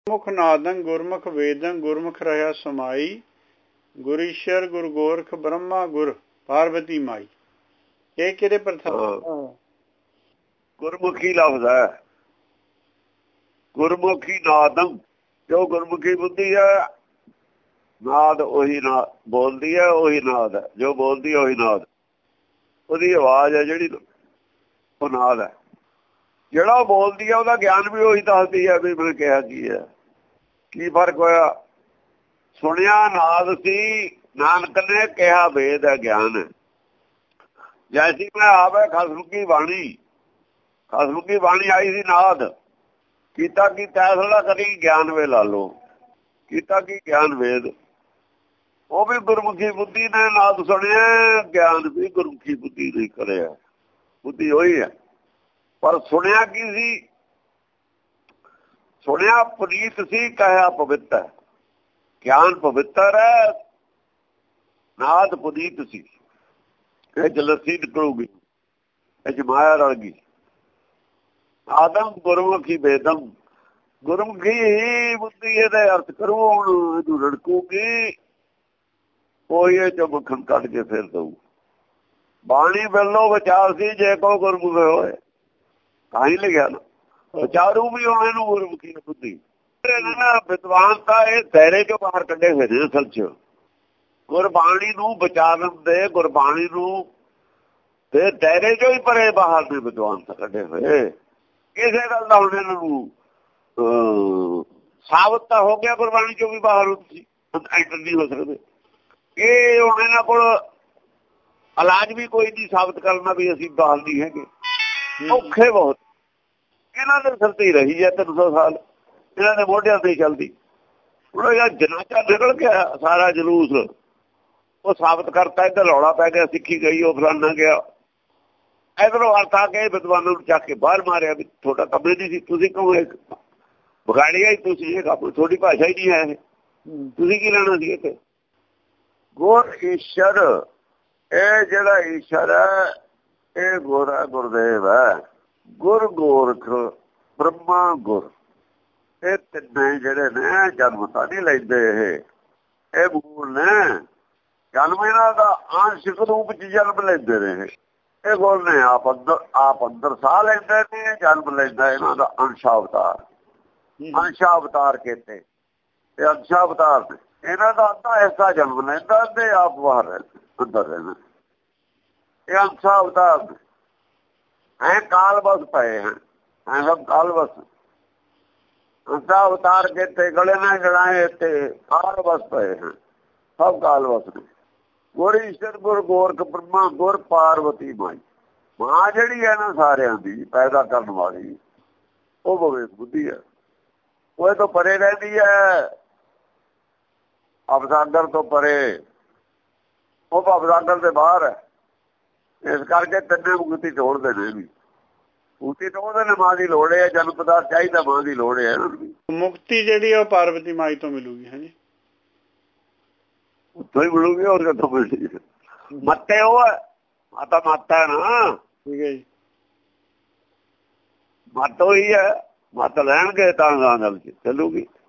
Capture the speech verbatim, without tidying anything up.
ਮੁਖ ਨਾਦੰ ਗੁਰਮੁਖ ਵੇਦੰ ਗੁਰਮੁਖ ਰਹਾ ਸਮਾਈ ਗੁਰ ਈਸ਼ਰ ਗੁਰ ਗੋਰਖ ਬ੍ਰਹਮਾ ਗੁਰ ਪਾਰਵਤੀ ਮਾਈ। ਇਹ ਕਿਹੜੇ ਪ੍ਰਥਮ ਗੁਰਮੁਖੀ ਲਫ਼ਜ਼ ਹੈ। ਗੁਰਮੁਖੀ ਨਾਦੰ, ਜੋ ਗੁਰਮੁਖੀ ਬੁੱਧੀ ਹੈ ਨਾਦ ਉਹੀ ਨਾ ਬੋਲਦੀ ਹੈ, ਉਹੀ ਨਾਦ ਹੈ। ਜੋ ਬੋਲਦੀ ਹੈ ਉਹੀ ਨਾਦ, ਉਹਦੀ ਆਵਾਜ਼ ਹੈ ਜਿਹੜੀ ਉਹ ਨਾਦ ਹੈ। ਜਿਹੜਾ ਉਹ ਬੋਲਦੀ ਹੈ ਉਹਦਾ ਗਿਆਨ ਵੀ ਉਹੀ ਦੱਸਦੀ ਹੈ ਵੀ ਮੈਂ ਕਿਹਾ ਕੀ ਹੈ, ਕੀ ਫਰਕ ਹੋਇਆ। ਸੁਣਿਆ ਨਾਦ ਸੀ, ਨਾਨਕ ਨੇ ਕਿਹਾ ਵੇਦ ਹੈ, ਗਿਆਨ ਹੈ। ਜੈਸੀ ਮੈਂ ਆਵੇ ਖਸਮ ਕੀ ਬਾਣੀ, ਖਸਮ ਕੀ ਬਾਣੀ ਆਈ ਸੀ ਨਾਦ। ਕੀਤਾ ਕੀ ਤੈਸਲਾ ਕਰੀ ਗਿਆਨ ਵੇ ਲਾ ਲੋ, ਕੀਤਾ ਕੀ ਗਿਆਨ ਵੇਦ। ਉਹ ਵੀ ਗੁਰਮੁਖੀ ਬੁੱਧੀ ਨੇ ਨਾਦ ਸੁਣਿਆ, ਗਿਆਨ ਵੀ ਗੁਰਮੁਖੀ ਬੁੱਧੀ ਨੇ ਕਰਿਆ। ਬੁੱਧੀ ਉਹੀ ਹੈ, ਪਰ ਸੁਣਿਆ ਕੀ ਸੀ। ਸੁਣਿਆ ਪੁਨੀਤ ਸੀ, ਕਹਿਆ ਪਵਿੱਤਰ। ਗਿਆਨ ਪਵਿੱਤਰ ਹੈ, ਨਾਦ ਪੁਨੀਤ ਸੀ। ਇਹ ਜਲਸੀ ਨਿਕਲੂਗੀ, ਇਹ ਚ ਮਾਇਆ ਰਲ ਗਈ। ਆਦਮ ਗੁਰਮੁਖੀ ਵੇਦਮ, ਗੁਰਮੁਖੀ ਹੀ ਬੁੱਧੀ ਇਹਦੇ ਅਰਥ ਕਰੂ। ਹੁਣ ਇਹਨੂੰ ਰੜਕੂਗੀ, ਉਹੀ ਇਹ ਚੋਂ ਮੱਖਣ ਕੱਢ ਕੇ ਫਿਰ ਦਊ। ਬਾਣੀ ਵੱਲੋਂ ਵਿਚਾਰ ਸੀ ਜੇ ਕੋ ਗੁਰਮੁਖ ਹੋਏ, ਤਾਂ ਹੀ ਲਿਖਿਆ ਨਾ ਵਿਚਾਰੂ ਵੀ ਹੁਣ ਇਹਨੂੰ ਗੁਰਮੁਖੀ ਬੁੱਧੀ। ਵਿਦਵਾਨ ਤਾਂ ਇਹ ਦਾਇਰੇ ਚੋਂ ਬਾਹਰ ਕੱਢੇ ਹੋਏ ਨੇ ਅਸਲ ਚ। ਗੁਰਬਾਣੀ ਨੂੰ ਵਿਚਾਰਨ ਦੇ, ਗੁਰਬਾਣੀ ਨੂੰ ਤੇ ਦਾਇਰੇ ਚੋਂ ਹੀ ਪਰੇ ਬਾਹਰ ਦੇ ਵਿਦਵਾਨ ਤਾਂ ਕੱਢੇ ਹੋਏ। ਕਿਸੇ ਗੱਲ ਦਾ ਹੁਣ ਇਹਨਾਂ ਨੂੰ ਸਾਬਤ ਤਾਂ ਹੋ ਗਿਆ, ਗੁਰਬਾਣੀ ਚੋਂ ਵੀ ਬਾਹਰ ਤੁਸੀਂ ਐਂਟਰ ਨਹੀਂ ਹੋ ਸਕਦੇ। ਇਹ ਹੁਣ ਇਹਨਾਂ ਕੋਲ ਇਲਾਜ ਵੀ ਕੋਈ ਨਹੀਂ ਸਾਬਤ ਕਰਨਾ ਵੀ ਅਸੀਂ ਬਾਹਰ ਨਹੀਂ ਹੈਗੇ। ਔਖੇ ਬਹੁਤ ਇਹਨਾਂ ਦੇ ਸਿਰ ਤੇ ਹੀ ਰਹੀ ਹੈ ਤਿੰਨ ਸੌ ਸਾਲ, ਇਹਨਾਂ ਦੇ ਮੋਢਿਆਂ ਤੇ ਚੱਲਦੀ। ਹੁਣ ਯਾਰ ਜਨਾਚਾ ਨਿਕਲ ਗਿਆ ਸਾਰਾ ਜਲੂਸ, ਉਹ ਸਾਬਤ ਕਰਤਾ। ਇੱਧਰ ਰੌਲਾ ਪੈ ਗਿਆ, ਸਿੱਖੀ ਗਈ, ਉਹ ਫਲਾਨਾ ਗਿਆ। ਇੱਧਰੋਂ ਅਰਥ ਆ ਕੇ ਵਿਦਵਾਨਾਂ ਨੂੰ ਚੱਕ ਕੇ ਬਾਹਰ ਮਾਰਿਆ ਵੀ ਤੁਹਾਡਾ ਕੰਮ ਨਹੀਂ ਸੀ, ਤੁਸੀਂ ਕਹੋ ਵਿਗਾੜਿਆ ਹੀ ਤੁਸੀਂ, ਇਹ ਕੰਮ ਤੁਹਾਡੀ ਭਾਸ਼ਾ ਹੀ ਨਹੀਂ ਹੈ, ਇਹ ਤੁਸੀਂ ਕੀ ਲੈਣਾ ਸੀ ਇੱਥੇ। ਗੁਰ ਈਸ਼ਰ, ਇਹ ਜਿਹੜਾ ਈਸ਼ਰ ਹੈ ਇਹ ਗੁਰ ਹੈ, ਗੁਰਦੇਵ ਹੈ। ਗੁਰ ਗੋਰਖ ਬ੍ਰਹਮਾ ਗੁਰ, ਇਹ ਤਿੰਨੇ ਜਿਹੜੇ ਨੇ ਜਨਮ ਤਾਂ ਨਹੀਂ ਲੈਂਦੇ। ਇਹ ਇਹ ਮੂਲ ਨੇ, ਜਨਮ ਇਹਨਾਂ ਦਾ ਆਂਸ਼ਿਕ ਰੂਪ ਚ ਜਨਮ ਲੈਂਦੇ ਨੇ। ਇਹ ਗੁਰ ਨੇ ਆਪ ਅੰਦਰ ਆਪ ਅੰਦਰ ਸਾਹ ਲੈਂਦੇ ਨੇ, ਜਨਮ ਲੈਂਦਾ ਇਹਨਾਂ ਦਾ ਅੰਸ਼ਾ ਅਵਤਾਰ। ਅੰਸ਼ਾ ਅਵਤਾਰ ਕਹਿੰਦੇ ਇਹ ਅੰਸ਼ਾ ਅਵਤਾਰ ਨੇ। ਇਹਨਾਂ ਦਾ ਅੱਧਾ ਹਿੱਸਾ ਜਨਮ ਲੈਂਦਾ ਤੇ ਆਪ ਬਾਹਰ ਅੰਦਰ ਰਹਿੰਦਾ। ਇਹ ਅੰਸ਼ਾ ਅਵਤਾਰ ਨੇ। ਐ ਕਾਲ ਬਸ ਪਏ ਹਨ, ਐ ਸਭ ਕਾਲ ਬਸ। ਅੰਸ਼ਾ ਅਵਤਾਰ ਕਹਿੰਦੇ ਗਲੇ ਨਾਲ ਜੜਾਏ ਤੇ ਕਾਲ ਬਸ ਪਏ ਹਨ, ਸਭ ਕਾਲ ਬਸ ਨੇ। ਗੁਰ ਈਸ਼ਰ ਗੁਰ ਗੋਰਖ ਬ੍ਰਹਮਾ ਗੁਰ ਪਾਰਵਤੀ ਮਾਈ। ਮਾਂ ਜਿਹੜੀ ਹੈ ਨਾ ਸਾਰਿਆਂ ਦੀ ਪੈਦਾ ਕਰਨ ਵਾਲੀ, ਉਹ ਭਵੇ ਬੁੱਧੀ ਹੈ। ਉਹ ਤੋਂ ਪਰੇ ਰਹਿੰਦੀ ਹੈ, ਅਵਸਾਗਰ ਤੋਂ ਪਰੇ। ਉਹ ਅਵਸਾਗਰ ਦੇ ਬਾਹਰ ਹੈ। ਇਸ ਕਰਕੇ ਤਿੰਨੇ ਮੁਕਤੀ ਤੋੜਦੇ ਨੇ। ਵੀ ਮੁਕਤੀ ਤੋੜਦੇ ਨੇ, ਮਾਂ ਦੀ ਲੋੜ ਹੈ। ਜਨਮ ਪਦਾਰਥ ਚਾਹੀਦਾ, ਮਾਂ ਦੀ ਲੋੜ ਹੈ। ਮੁਕਤੀ ਜਿਹੜੀ ਉਹ ਪਾਰਵਤੀ ਮਾਈ ਤੋਂ ਮਿਲੂਗੀ। ਹਾਂਜੀ, ਉੱਥੋਂ ਹੀ ਮਿਲੂਗੀ, ਹੋਰ ਕਿੱਥੋਂ ਮਿਲਦੀ। ਮੱਤੇ ਉਹ ਹੈ, ਮਾਤਾ ਮਾਤਾ ਨਾ। ਠੀਕ ਹੈ ਜੀ, ਮੱਤ ਉਹੀ ਹੈ। ਮੱਤ ਲੈਣਗੇ ਤਾਂ ਗਾਂ ਗੱਲ ਚੱਲੂਗੀ।